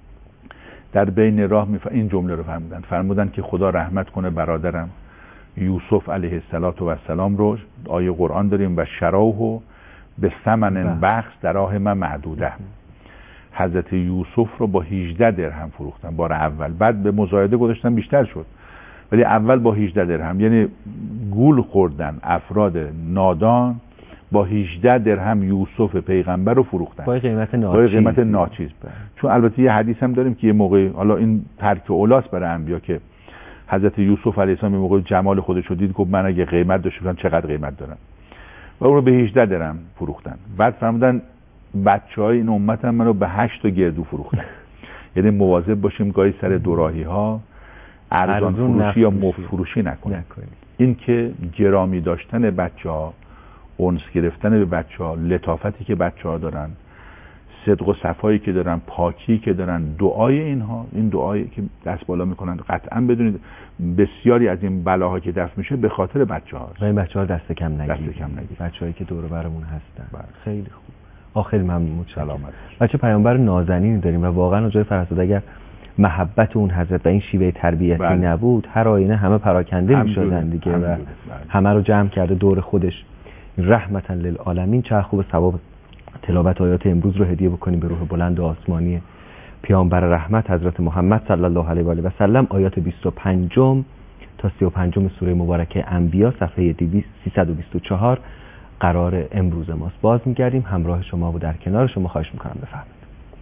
در بین راه میف... این جمله رو فرمودن فرمودن که خدا رحمت کنه برادرم یوسف علیه السلام رو. آیه قرآن داریم و شراوه به ثمن بخس دراهم معدوده. حضرت یوسف رو با هجده درهم فروختن بار اول، بعد به مزایده گذاشتن بیشتر شد، ولی اول با هجده درهم. یعنی گول خوردن افراد نادان با هجده درهم یوسف پیغمبر رو فروختن با قیمت ناچیز, با قیمت ناچیز. چون البته یه حدیث هم داریم که یه موقع، حالا این ترک اولاس برای انبیا، که حضرت یوسف علیه السلام یه موقع جمال خودش رو دید، گفت من اگه قیمت داشتم چقدر قیمت دارم، و اون رو به هجده درهم فروختن. بعد فرمودن بچهای این امت هم منو به هشت تا گردو فروختن. یعنی مواظب باشیم گاهی سر دوراهی ها ارزان فروشی یا مفت فروشی نکنیم. این که گرامی داشتن بچه‌ها، اونس گرفتن به بچه‌ها، لطافتی که بچه‌ها دارن، صدق و صفایی که دارن، پاکی که دارن، دعای اینها، این دعایی که دست بالا میکنن، قطعا بدونید بسیاری از این بلاها که دفع میشه به خاطر بچه‌هاست. و این بچه‌ها دست کم نگیرید. دست کم نگیرید. بچه‌هایی که دور و برمون هستن. بله. خیلی خوب. آخر ممنون. سلامت. بچه پیامبر نازنینی داریم و واقعا جای فرزاد اگر محبت اون حضرت و این شیوه تربیتی بله. نبود، هر آینه همه پراکنده میشدن دیگه و بله. همه رو جمع کرده دور خودش. رحمتا للعالمین. چه خوب ثواب تلاوت آیات امروز رو هدیه بکنیم به روح بلند و آسمانی پیامبر رحمت حضرت محمد صلی الله علیه و آله و سلم. آیات بیست و پنج تا سی و پنج سوره مبارکه انبیا صفحه سیصد و بیست و چهار قرار امروز ماست. باز می‌گردیم همراه شما و در کنار شما. خواهش می‌کنم بفرمایید.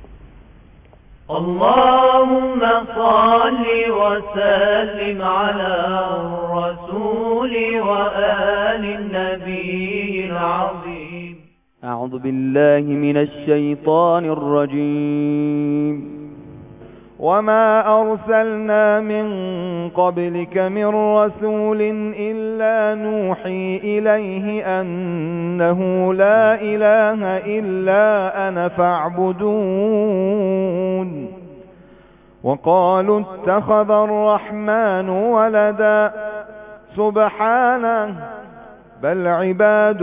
اللهم صل وسلم على الرسول وآل النبي العظيم. أعوذ بالله من الشيطان الرجيم. وما أرسلنا من قبلك من رسول إلا نوحي إليه أنه لا إله إلا أنا فاعبدون. وقالوا اتخذ الرحمن ولدا سبحانه بل عباد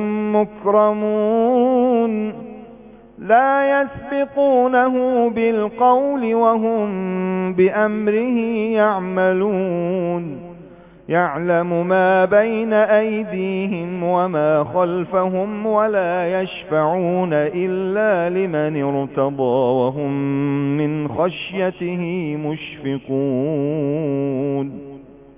مكرمون لا يسبقونه بالقول وهم بأمره يعملون. يعلم ما بين أيديهم وما خلفهم ولا يشفعون إلا لمن ارتضى وهم من خشيته مشفقون.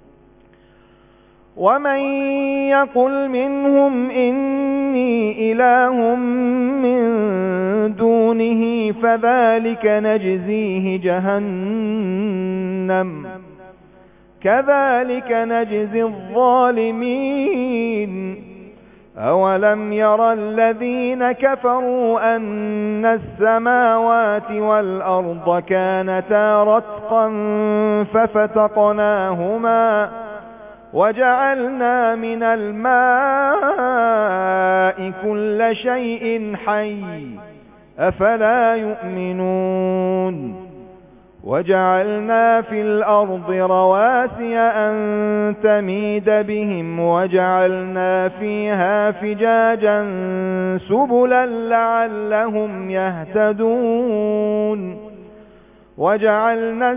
ومن يقل منهم إني إله من دونه فذلك نجزيه جهنم كذلك نجزي الظالمين. أولم ير الذين كفروا أن السماوات والأرض كانتا رتقا ففتقناهما وجعلنا من الماء كل شيء حي أفلا يؤمنون. وجعلنا في الأرض رواسي أن تميد بهم وجعلنا فيها فجاجا سبلا لعلهم يهتدون. وجعلنا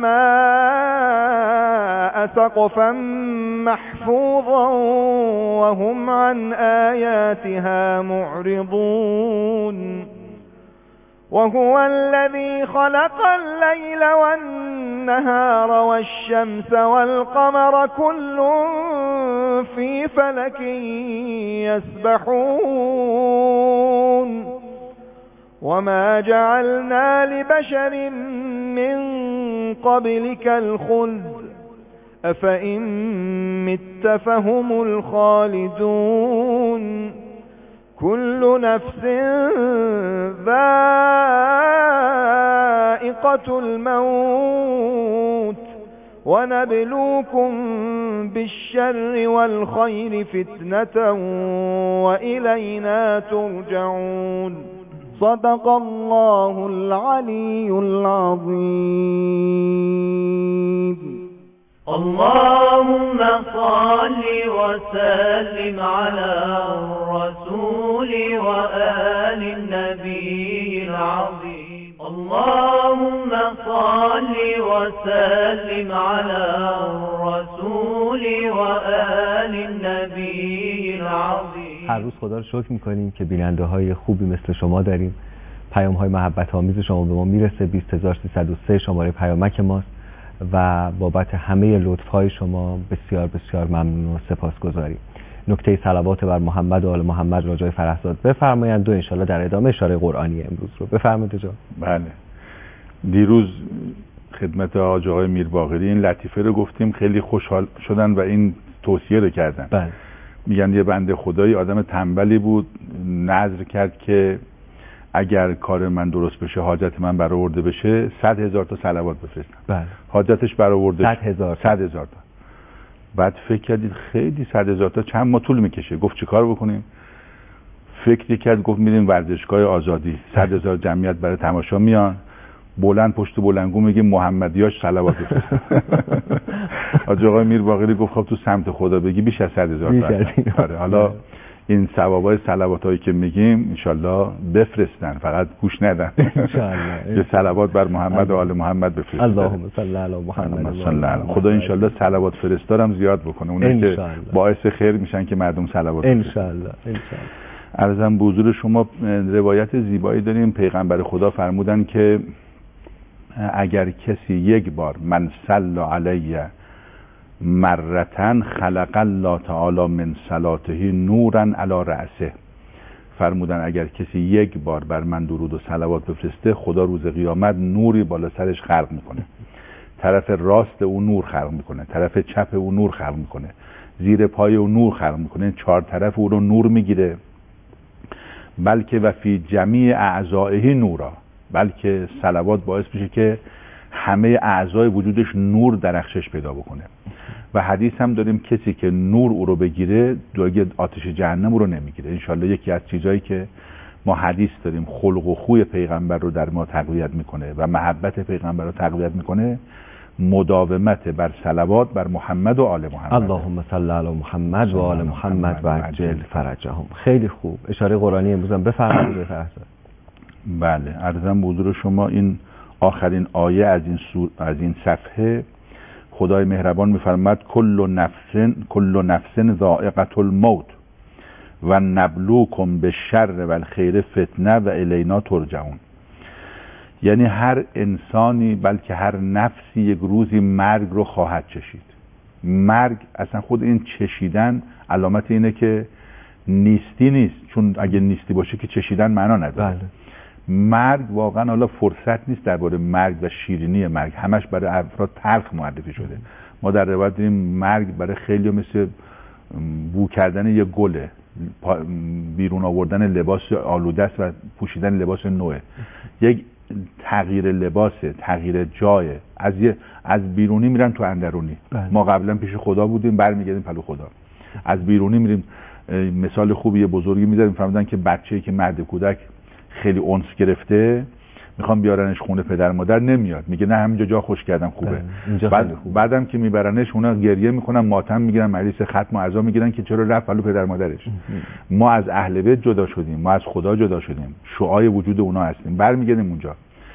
السماء سقفا محفوظا وهم عن آياتها معرضون. وهو الذي خلق الليل والنهار والشمس والقمر كل في فلك يسبحون. وما جعلنا لبشر من قبلك الخلد أفإن مت فهم الخالدون. كل نفس ذائقة الموت ونبلوكم بالشر والخير فتنة وإلينا ترجعون. صدق الله العلي العظيم. اللهم صل وسلم على الرسول وآل النبي العظيم. اللهم صل وسلم على الرسول وآل النبي العظيم. هر روز خدا رو شکر میکنیم که بیننده های خوبی مثل شما داریم. پیام های محبت آمیز شما به ما میرسه. بیست هزار سیصد و سه شماره پیامک ماست و بابت همه لطف های شما بسیار بسیار ممنون و سپاسگزاریم. نکته صلوات بر محمد و آل محمد راجای فرهزاد بفرمایند و انشالله در ادامه اشاره قرآنی امروز رو بفرمایید. جا بله، دیروز خدمت آقای آقای میر باقری این لطیفه رو گفتیم، خیلی خوشحال شدن و این توصیه رو کردن. بله. میگن یه بنده خدایی آدم تنبلی بود، نذر کرد که اگر کار من درست بشه، حاجت من برآورده بشه، صد هزار تا صلوات بفرستم. بله. حاجتش برآورده صد هزار صد هزار تا. بعد فکر کردید خیلی صد هزار تا چند ماه طول میکشه. گفت چیکار بکنیم؟ فکری کرد، گفت میریم ورزشگاه آزادی، صد هزار جمعیت برای تماشا میان، بلند پشت بلندگو میگه محمدیاش صلوات بفرستن. حاج آقای میر باقری گفت خب تو سمت خدا بگی بیش از صد هزار تا. آره حالا این ثوابای صلواتایی که میگیم انشالله بفرستن، فقط گوش ندن. انشالله یه صلوات بر محمد و آل محمد بفرستن. اللهم صل علی محمد. خدا انشالله صلوات فرستارم زیاد بکنه، اونایی که باعث خیر میشن که مردم صلوات بفرستن. انشالله انشالله. عرضم به حضور شما روایت زیبایی داریم، پیغمبر خدا فرمودن که اگر کسی یک بار من صلی علیه مرتن خلق الله تعالی من صلاته نورا علی رأسه، فرمودن اگر کسی یک بار بر من درود و صلوات بفرسته خدا روز قیامت نوری بالا سرش خلق میکنه، طرف راست او نور خلق میکنه، طرف چپ او نور خلق میکنه، زیر پای او نور خلق میکنه، چهار طرف او رو نور میگیره، بلکه و فی جمیع اعضائه نورا، بلکه صلوات باعث میشه که همه اعضای وجودش نور درخشش پیدا بکنه. و حدیث هم داریم کسی که نور او رو بگیره دیگه آتش جهنم او رو نمیگیره. انشالله یکی از چیزایی که ما حدیث داریم خلق و خوی پیغمبر رو در ما تقویت میکنه و محبت پیغمبر رو تقویت میکنه، مداومت بر صلوات بر محمد و آل محمد. اللهم صل علی محمد و آل محمد و عجل فرجهم. خیلی خوب. اشاره قرآنی امروز هم بفرمایید. بله، عرضم به حضور شما این آخرین آیه از این سور از این صفحه، خدای مهربان میفرماد کل نفس کل نفس ذائقة الموت و نبلوکم بالشر و الخیر فتنه و الینا ترجعون. یعنی هر انسانی بلکه هر نفسی یک روزی مرگ رو خواهد چشید. مرگ اصلا خود این چشیدن علامت اینه که نیستی نیست، چون اگه نیستی باشه که چشیدن معنا نداره. بله. مرگ واقعا حالا فرصت نیست درباره مرگ و شیرینی مرگ، همش برای افراد تلخ معرفی شده. ما در روایت دیدیم مرگ برای خیلی مثل بو کردن یه گله، بیرون آوردن لباس آلوده است و پوشیدن لباس نوه، یک تغییر لباسه، تغییر جایه، از از بیرونی میرن تو اندرونی. بله. ما قبلا پیش خدا بودیم برمیگردیم پلو خدا، از بیرونی میریم. مثال خوبی بزرگی میذاریم، فهمیدن که بچه‌ای که مرد کودک خیلی اونس گرفته میخوام بیارنش خونه پدر مادر، نمیاد، میگه نه همینجا جا خوش کردم خوبه. بعد بعدم که میبرنش اونا گریه میکنن، ماتم میگیرن، مجلس ختم و عزا میگیرن که چرا رفت پلو پدر مادرش. ما از اهل بیت جدا شدیم، ما از خدا جدا شدیم، شعاع وجود اونا هستیم، برمیگردیم اونجا.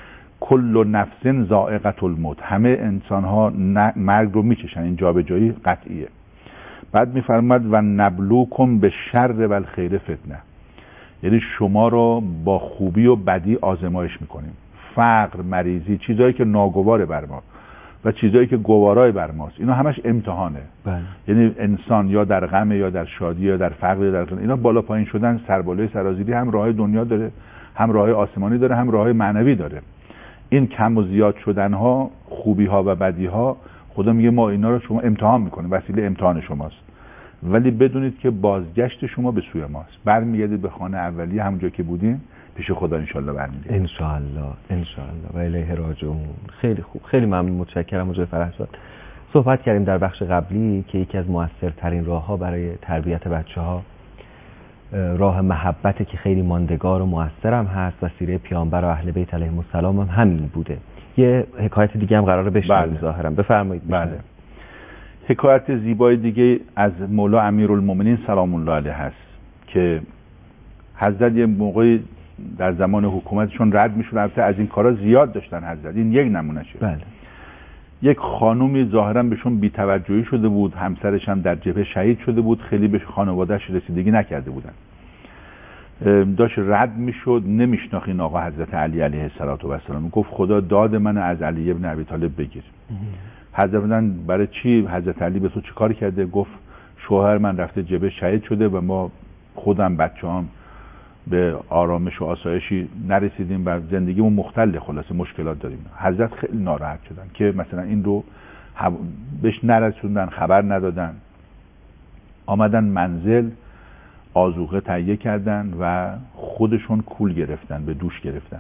کل نفس ذائقة الموت، همه انسان ها مرگ رو میچشن، این جابجایی قطعیه. بعد میفرماد و نبلوکم به شر و الخیر فتنه، یعنی شما رو با خوبی و بدی آزمایش میکنیم. فقر، مریضی، چیزایی که ناگواره بر ما و چیزایی که گوارای بر ماست، اینا همش امتحانه. بله. یعنی انسان یا در غم یا در شادی یا در فقر یا در غم، اینا بالا پایین شدن، سربالای سرازیری، هم راه دنیا داره، هم راه آسمانی داره، هم راه معنوی داره. این کم و زیاد شدن ها، خوبی ها و بدی ها، خدا میگه ما اینا رو شما امتحان میکنیم، وسیله امتحان شماست، ولی بدونید که بازگشت شما به سوی ماست، برمیگردید به خانه اولیه، همونجا که بودیم پیش خدا انشالله برمیگردید. انشالله انشالله و الیه راجعون. خیلی خوب، خیلی ممنون، متشکرم حضور فرهزاد. صحبت کردیم در بخش قبلی که یکی از موثرترین راه‌ها برای تربیت بچه‌ها راه محبته که خیلی ماندگار و موثر هم هست و سیره پیامبر و اهل بیت علیهم السلام هم همین بوده. یه حکایت دیگه هم قراره بشنویم ظاهرا، بفرمایید. بله. حکایت زیبای دیگه از مولا امیرالمومنین سلام الله علیه هست که حضرت یه موقعی در زمان حکومتشون رد میشون، البته از این کارا زیاد داشتن حضرت، این یک نمونهشه. بله. یک خانومی ظاهرا بهشون بی‌توجهی شده بود، همسرش هم در جبهه شهید شده بود، خیلی به خانواده‌اش رسیدگی نکرده بودن، داشت رد میشد، نمیشناخت این آقا حضرت علی علیه السلام. گفت خدا داد من از علی ابن ابی طالب بگیر. حضرت بودن برای چی؟ حضرت علی به تو چی کار کرده؟ گفت شوهر من رفته جبهه شهید شده و ما خودم بچه‌ام به آرامش و آسایشی نرسیدیم و زندگیمون مختل، خلاصه مشکلات داریم. حضرت خیلی ناراحت شدن که مثلا این رو بهش نرسوندن، خبر ندادن. آمدن منزل، آذوقه تهیه کردن و خودشون کول گرفتن، به دوش گرفتن،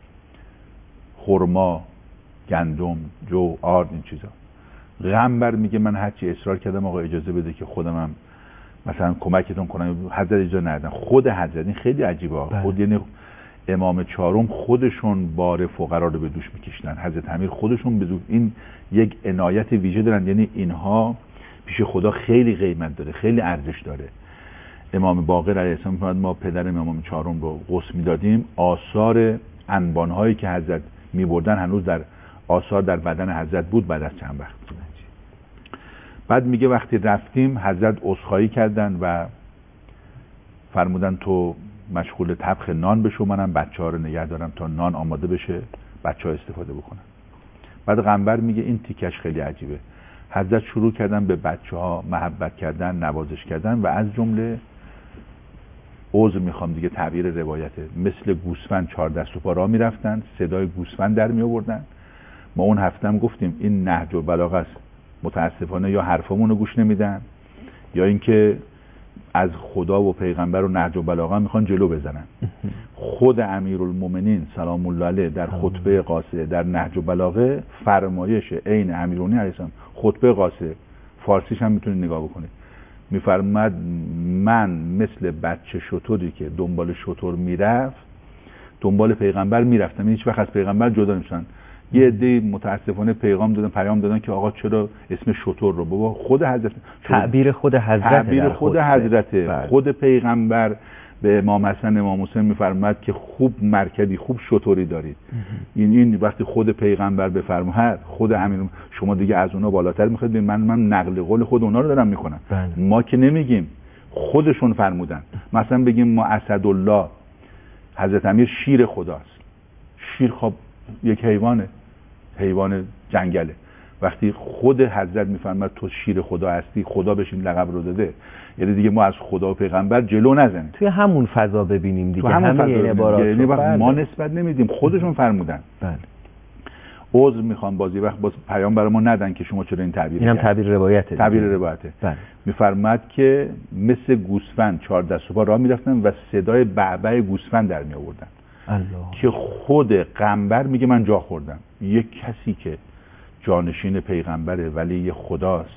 خرما، گندم، جو، آرد، این چیزا. غمبر میگه من هرچی اصرار کردم آقا اجازه بده که خودم هم مثلا کمکتون کنم. حضرت اجازه ندادن. خود حضرت، این خیلی عجیبه، بله. خود یعنی امام چهارم خودشون بار فقرا رو به دوش میکشیدن، حضرت امیر خودشون به دوش، این یک عنایت ویژه دارن، یعنی اینها پیش خدا خیلی قیمت داره، خیلی ارزش داره. امام باقر علیه السلام فرمود ما پدر امام چهارم رو غسل میدادیم، آثار انبان‌هایی که حضرت میبردن هنوز در آثار در بدن حضرت بود بعد از چند وقت. بعد میگه وقتی رفتیم حضرت عذرخواهی کردن و فرمودن تو مشغول طبخ نان بشو، منم بچه ها رو نگه دارم تا نان آماده بشه بچه ها استفاده بکنن. بعد قنبر میگه این تیکش خیلی عجیبه، حضرت شروع کردن به بچه ها محبت کردن، نوازش کردن و از جمله عذر میخوام دیگه تعبیر روایته، مثل گوسفند چهار دست و پا راه میرفتن، صدای گوسفند در می آوردن. ما اون هفتم گفتیم این نهج البلاغه است، متاسفانه یا حرفمون رو گوش نمیدن یا اینکه از خدا و پیغمبر و نهج البلاغه میخوان جلو بزنن. خود امیرالمومنین سلام الله علیه در خطبه قاصده در نهج البلاغه فرمایش عین امیرالمومنین علیه السلام، خطبه قاصده فارسیش هم میتونید نگاه بکنید، میفرماد من مثل بچه شتری که دنبال شتر میرفت دنبال پیغمبر میرفتم، هیچ وقت از پیغمبر جدا نمیشن. یه عده متاسفانه پیغام دادن پیام دادن که آقا چرا اسم شتر رو، بابا خود حضرت، تعبیر خود حضرت، تعبیر خود حضرت، خود پیغمبر به امام حسن امام حسین میفرماد که خوب مرکبی خوب شتری دارید. این این وقتی خود پیغمبر بفرماد، خود همین شما دیگه از اونا بالاتر میخواید. من من نقل قول خود اونا رو دارم میکنم. بله. ما که نمیگیم، خودشون فرمودن. مثلا بگیم ما اسدالله حضرت امیر شیر خداست. شیر خب یک حیوانه، حیوان جنگله. وقتی خود حضرت میفرماد تو شیر خدا هستی، خدا بهش این لقب رو داده، یعنی دیگه ما از خدا و پیغمبر جلو نزنیم، توی همون فضا ببینیم دیگه، همه این عبارات یعنی وقت ما نسبت نمیدیم، خودشون فرمودن. بله. عذر میخوام بازی وقت باز پیام برای ما ندن که شما چرا این تعبیر اینم تعبیر روایته، تعبیر روایته. بله. میفرماد که مثل گوسفند چهار دست و پا راه میرفتن و صدای بعبع گوسفند در می آوردن. الله. که خود قنبر میگه من جا خوردم. یک کسی که جانشین پیغمبره ولی خداست،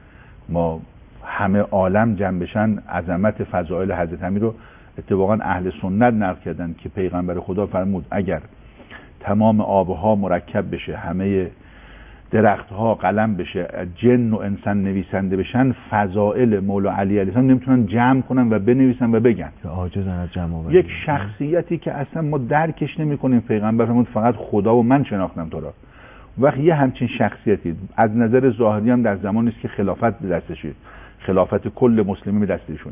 ما همه عالم جمع بشن عظمت فضائل حضرت امیر رو اتفاقا اهل سنت نقل کردن که پیغمبر خدا فرمود اگر تمام آبها مرکب بشه، همه درختها قلم بشه، جن و انسان نویسنده بشن، فضائل مولا علی علیه السلام نمیتونن جمع کنن و بنویسن و بگن، عاجزن از جمع آوری. یک شخصیتی که اصلا ما درکش نمی‌کنیم. پیغمبر فرمود فقط خدا و من شناختم تو را. وقتی یه همچین شخصیتی از نظر ظاهری هم در زمانی است که خلافت به دستشه، خلافت کل مسلمین به دستشونه،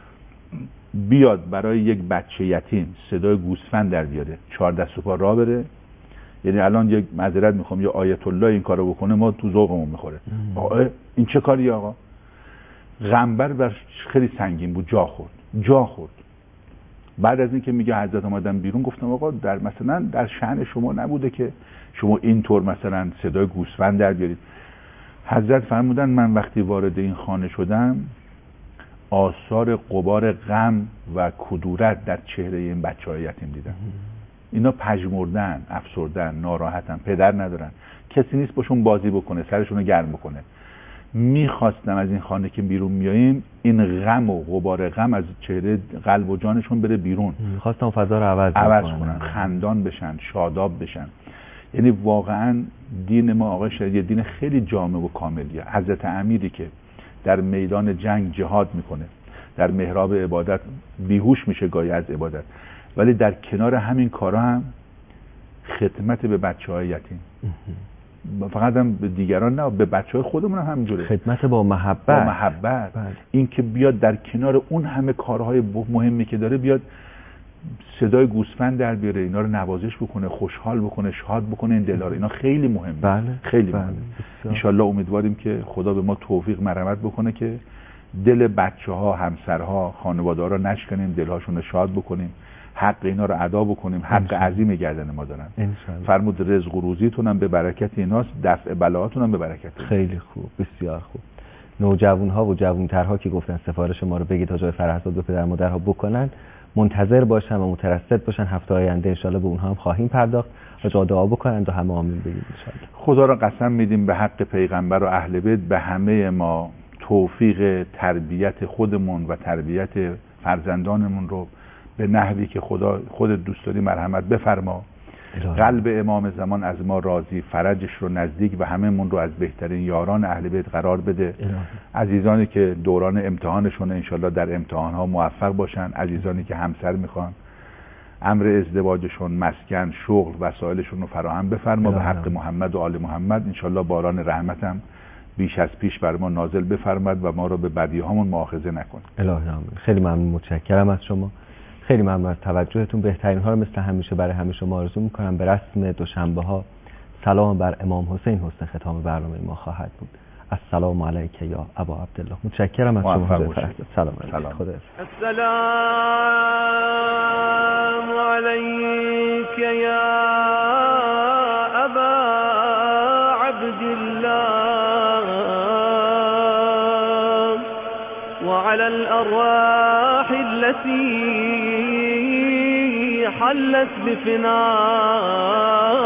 بیاد برای یک بچه یتیم صدای گوسفند در بیاره، چهار دست و پا راه بره، یعنی الان یک معذرت میخوام یا آیت الله این کارو بکنه ما تو ذوقمون میخوره. آقا این چه کاریه آقا؟ قنبر بر خیلی سنگین بود، جا خورد جا خورد بعد از اینکه میگه حضرت اومدن بیرون گفتم آقا در مثلا در شأن شما نبوده که شما اینطور مثلا صدای گوسفند در بیارید. حضرت فرمودن من وقتی وارد این خانه شدم آثار غبار غم و کدورت در چهره این بچه‌های یتیم دیدم. اینا پژمردن، افسردن، ناراحتن، پدر ندارن، کسی نیست باشون بازی بکنه، سرشون رو گرم بکنه. میخواستم از این خانه که بیرون میاییم این غم و غبار غم از چهره قلب و جانشون بره بیرون. میخواستم فضا رو عوض, عوض کنن، خندان بشن، شاداب بشن. یعنی واقعا دین ما آقای شریعه دین خیلی جامع و کاملیه. حضرت امیری که در میدان جنگ جهاد میکنه، در محراب عبادت بیهوش میشه گاهی از عبادت، ولی در کنار همین کارا هم خدمت به بچه‌های یتیم، فقط هم به دیگران نه، به بچه‌های خودمون هم همینجوره، خدمت با محبت، با محبت. این که بیاد در کنار اون همه کارهای مهمی که داره بیاد صدای گوسفند در بیاره، اینا رو نوازش بکنه، خوشحال بکنه، شاد بکنه این دل‌ها رو. اینا خیلی مهمه. بله. خیلی بله. مهمه. ان شاءالله امیدواریم که خدا به ما توفیق مرحمت بکنه که دل بچه‌ها، همسرها، خانواده‌ها رو نشکنیم، دل‌هاشون رو شاد بکنیم، حق اینا رو ادا بکنیم. حق عظیم گردن ما دارن. فرمود رزق و روزیتون هم به برکت ایناست، دفع بلاهاتون هم به برکت. خیلی خوب، بسیار خوب. نوجوان‌ها و جوان‌ترها که گفتن سفارش ما رو بگید تا جای فرهزاد به پدر مادرها بکنن، منتظر باشن و مترصد باشن. هفته آینده ان شاءالله به اونها هم خواهیم پرداخت و جا دعا بکنن و همه آمین بگید ان شاءالله. خدا را قسم میدیم به حق پیغمبر و اهل بیت به همه ما توفیق تربیت خودمون و تربیت فرزندانمون رو به نحوی که خدا خود دوست داری مرحمت بفرما. قلب امام زمان از ما راضی، فرجش رو نزدیک و همه‌مون رو از بهترین یاران اهل بیت قرار بده. عزیزانی که دوران امتحانشونه انشالله در امتحانها موفق باشن، عزیزانی که همسر میخوان امر ازدواجشون، مسکن، شغل، وسایلشون رو فراهم بفرما به حق محمد و آل محمد. انشالله باران رحمتم بیش از پیش بر ما نازل بفرماد و ما رو به بدیهامون مؤاخذه نکن. الهی آمین. خیلی ممنون، متشکرم از شما، خیلی ممنون از توجهتون. بهترین ها رو مثل همیشه برای همه شما آرزو میکنم. به رسم دوشنبه ها سلام بر امام حسین حسن ختام برنامه ما خواهد بود. السلام علیک یا ابا عبدالله. متشکرم از شما. سلام علیکم. خدا السلام علیک یا ابا عبدالله وعلى الأرواح التي حلت بفناء